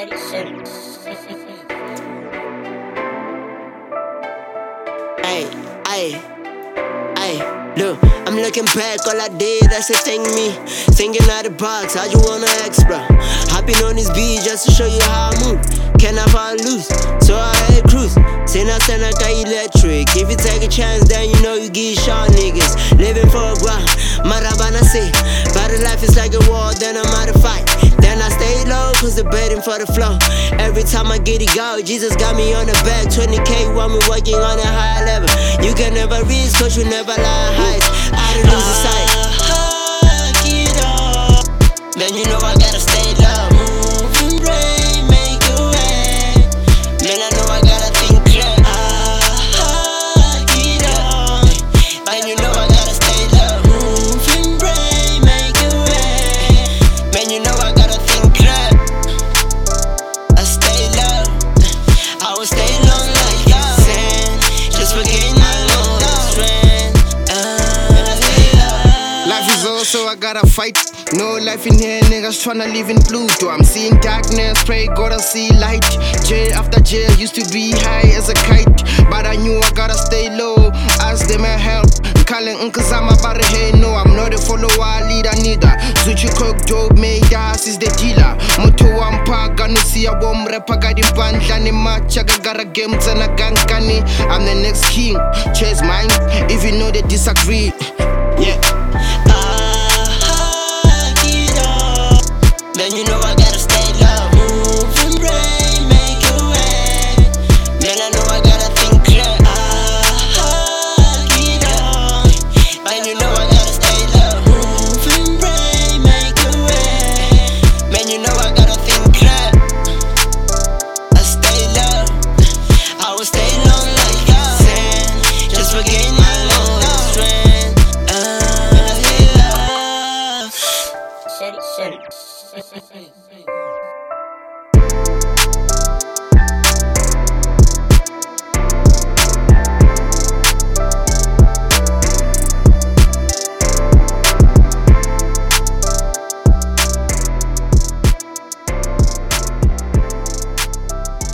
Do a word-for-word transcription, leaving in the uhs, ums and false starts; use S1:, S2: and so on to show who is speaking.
S1: City, city.
S2: Ay, ay, ay, look, I'm looking back, all I did, that's a thing me. Thinking out the box, how you wanna act, bro? Hopping on this beat just to show you how I move. Can I fall loose? So I had cruise. Send out send like electric. If you take a chance, then you know you get shot, niggas. Living for a while, Marabana say. Battle life is like a war, then I'm out to fight. Then I stay low, cause they're betting for the flow. Every time I get it go, Jesus got me on the back. twenty K want me working on a higher level. You can never reach, cause you never lie heights. I don't lose the sight. Then you know I gotta stay low. Move and break, make it way. Man, I know I gotta think clear. Ah, get up. Then you know I gotta stay low. Move and break, make it way. Man, you know I gotta think clear. I stay low. I will stay long like sand. Just forget my lowest friend. Ah,
S3: Life is also I gotta fight. No life in here, niggas tryna live in Pluto. I'm seeing darkness, pray God I see light. Jail after jail, used to be high as a kite, but I knew I gotta stay low. Ask them and help. Calling uncles, I'm about to hey no, I'm not a follower, leader neither. Zuchu cook job made us is the dealer. Moto wampa gonna see a bomb rapper guiding bandlani machaga gara games and a gankani. I'm the next king, chase mine, if you know they disagree. Yeah.